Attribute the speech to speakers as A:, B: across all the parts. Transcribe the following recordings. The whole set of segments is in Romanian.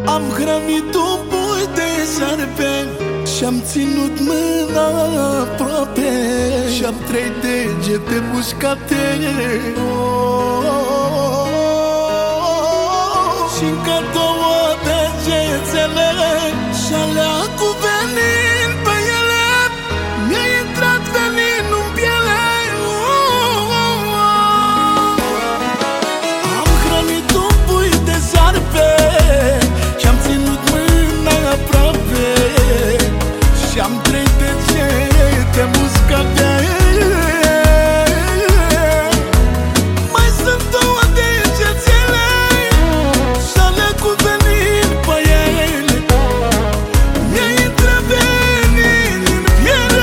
A: Am hrănit un pui de șarpe și-am ținut mâna aproape, și-am 3 degete mușcate, și încă 2 degetele și-alea cu venin pe ele. Mi-a intrat veninul în piele. Am hrănit un pui de șarpe și-am ținut mâna aproape, și-am 3 degete mușcate. Mai sunt 2 degetele și-alea cu venin pe ele. Mi-a intrat venin în piele.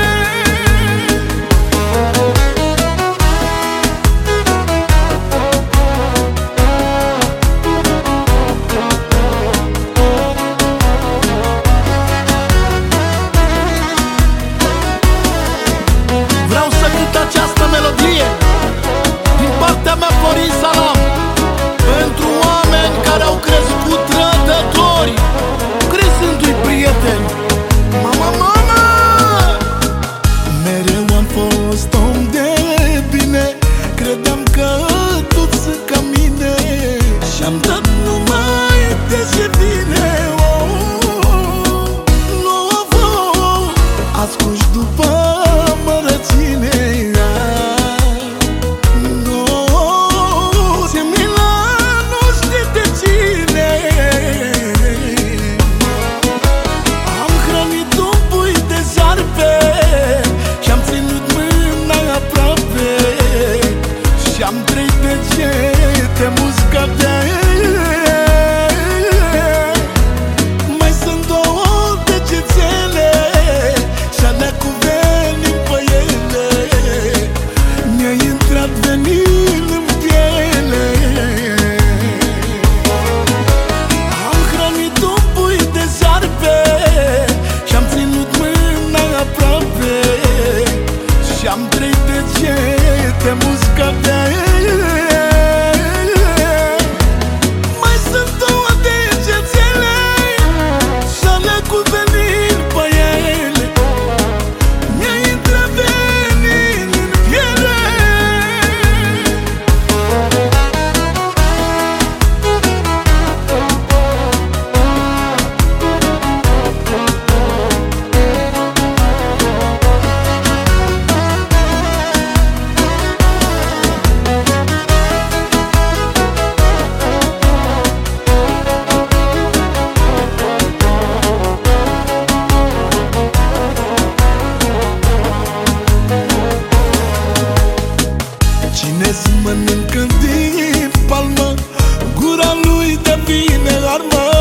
A: Vreau să cânt această melodie din partea mea, Florin Salam, pentru oameni care au crescut trădători, crezându-i prieteni. Mama, mama! Mereu am fost om de bine, credeam că toți sunt ca mine, și-am dat numai de ce vine. Ascunși după mărăține, se mila nu știe de cine. Am hrănit un pui de șarpe și-am ținut mâna aproape, și-am 3 degete mușcate. Mai sunt 2 degetele și-alea cu venin pe ele. Mi-a intrat venin în piele. Am hrănit un pui de șarpe și-am ținut mâna aproape, și-am 3 degete mușcate. Mai sunt 2 degetele și-alea cu venin pe ele. Mi-a intrat venin în piele. Cine-ți mănâncă din palmă, gura lui devine armă.